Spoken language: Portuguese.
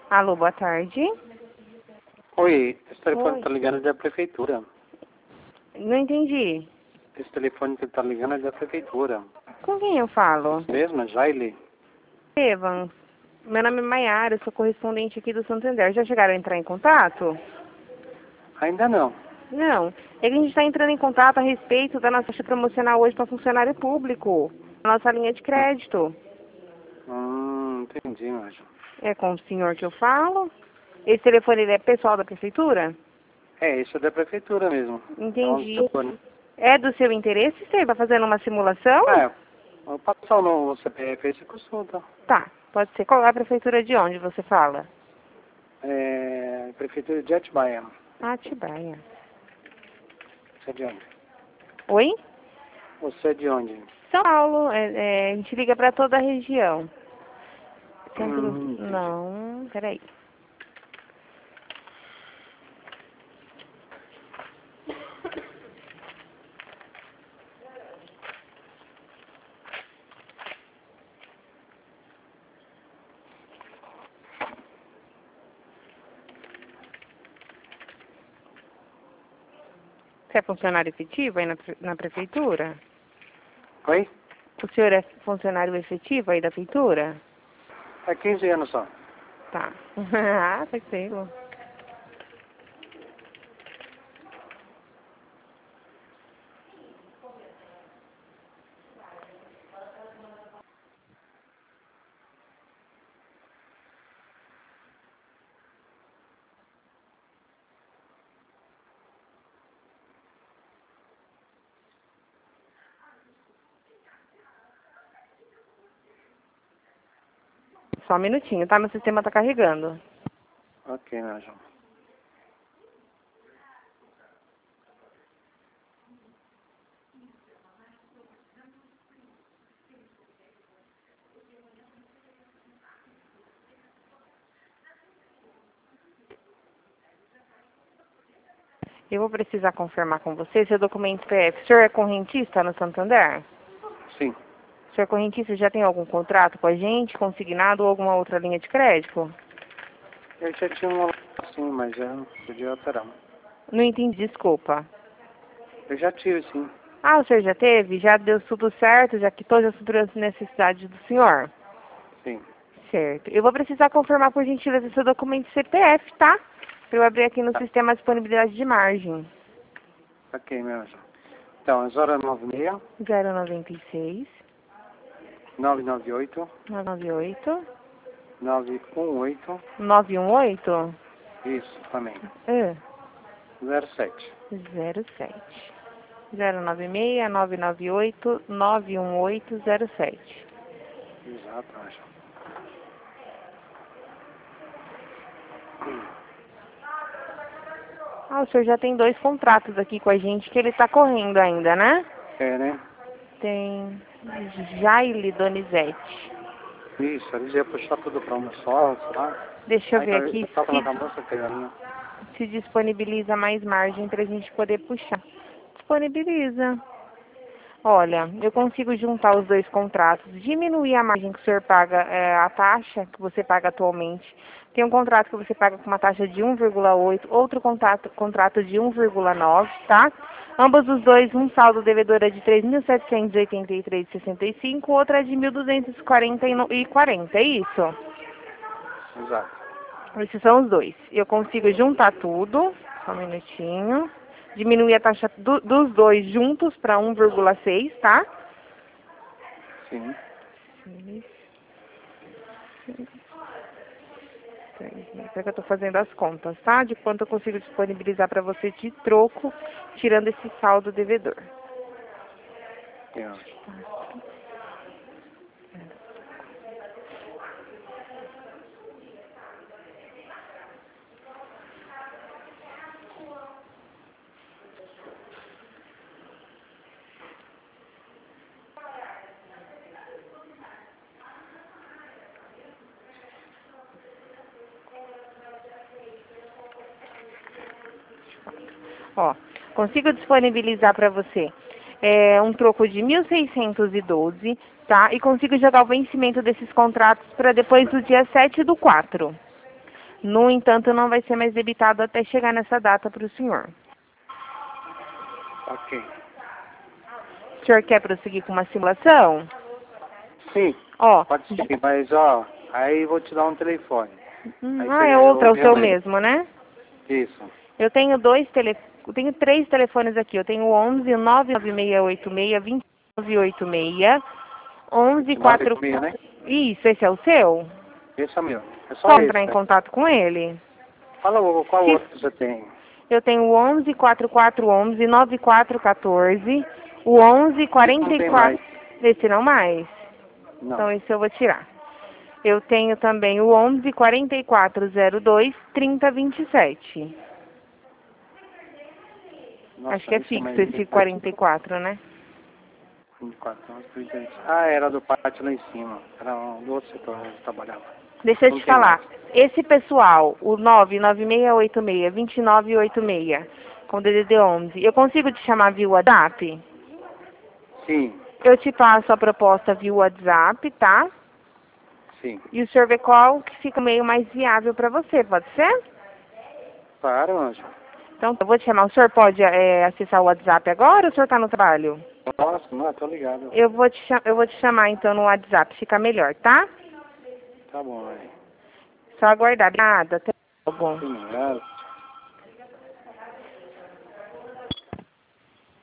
Alô, boa tarde. Oi, esse telefone Oi. tá ligando é da prefeitura. Não entendi. Esse telefone que tá ligando é da prefeitura. Com quem eu falo? Mesmo, Jaile? Evans. Meu nome é Maiara, eu sou correspondente aqui do Santander. Já chegaram a entrar em contato? Ainda não. Não. É que a gente está entrando em contato a respeito da nossa taxa promocional hoje para funcionário público. Nossa linha de crédito. Entendi, Anjo. É com o senhor que eu falo? Esse telefone ele é pessoal da prefeitura? É, isso é da prefeitura mesmo. É um Entendi. telefone. É do seu interesse, você está fazendo uma simulação? É, vou passar o novo CPF aí, você consulta. Tá, pode ser. Qual é a prefeitura de onde você fala? É, prefeitura de Atibaia. Atibaia. Você é de onde? Oi? Você é de onde? São Paulo, a gente liga para toda a região. Centro... Entendi. Não, peraí. Você é funcionário efetivo aí na prefeitura? Oi? O senhor é funcionário efetivo aí da prefeitura? É 15 anos só. Tá. Ah, tranquilo. Só um minutinho, tá? Meu sistema tá carregando. Ok, Anjo. Eu vou precisar confirmar com você seu documento PF. O senhor é correntista no Santander? Sim. O senhor correntista já tem algum contrato com a gente, consignado ou alguma outra linha de crédito? Eu já tinha uma sim, mas já podia alterar. Não entendi, desculpa. Eu já tive, sim. Ah, o senhor já teve? Já deu tudo certo? Já quitou, já supriu as necessidades do senhor? Sim. Certo. Eu vou precisar confirmar, por gentileza, seu documento CPF, tá? Para eu abrir aqui no Tá. sistema a disponibilidade de margem. Ok, meu anjo. Então, é 096 096 998 998 918 918 isso, também. 07. 07. 096 998 918 07. Exato, anjo. Ah, o senhor já tem 2 contratos aqui com a gente que ele está correndo ainda, né? É, né? Tem Jaile Donizete. Isso, eles iam puxar tudo pra uma só, tá? Deixa eu Aí ver aqui eu tava falando com a moça que era minha. se disponibiliza mais margem para a gente poder puxar. Disponibiliza. Olha, eu consigo juntar os 2 contratos, diminuir a margem que o senhor paga, a taxa que você paga atualmente. Tem um contrato que você paga com uma taxa de 1,8, outro contrato de 1,9, tá? Ambos os dois, um saldo devedor é de 3.783,65, outro é de 1.240,40, é isso? Exato. Esses são os dois. Eu consigo juntar tudo, só um minutinho. Diminuir a taxa dos dois juntos para 1,6, tá? Sim. 3, que eu tô fazendo as contas, tá? De quanto eu consigo disponibilizar para você de troco, tirando esse saldo devedor. Ok, anjo. Ó, consigo disponibilizar para você um troco de 1.612, tá? E consigo jogar o vencimento desses contratos para depois do dia 7/4. No entanto, não vai ser mais debitado até chegar nessa data para o senhor. Ok. O senhor quer prosseguir com uma simulação? Sim, Ó, pode ser, mas ó, aí vou te dar um telefone. Aí é outra, é o seu realmente- mesmo, né? Isso. Eu tenho eu tenho 3 telefones aqui. Eu tenho o 11 99686 2986, 11 4... 986, né? Isso, esse é o seu? Esse é o meu. É só Só esse, entrar em né? contato com ele? Fala qual Se- outro você tem. Eu tenho o 11 4411 9414, o 11 Esse não tem 44... mais. Esse não mais? Não. Então esse eu vou tirar. Eu tenho também o 11 4402 3027. Nossa, Acho que é esse é fixo mais esse 44, né? 24 anos, 30. Ah, era do pátio lá em cima. Era do outro setor onde eu trabalhava. Deixa eu Não te tem falar. mais. Esse pessoal, o 99686 2986, com DDD 11, eu consigo te chamar via WhatsApp? Sim, Eu te passo a proposta via WhatsApp, tá? sim. E o senhor vê qual que fica meio mais viável para você, pode ser? Claro, Anjo. Então, eu vou te chamar. O senhor pode acessar o WhatsApp agora ou o senhor está no trabalho? Nossa, não, tô ligado. Eu vou te chamar então no WhatsApp, fica melhor, tá? Tá bom, aí. Só aguardar. Obrigada, até logo. Sim,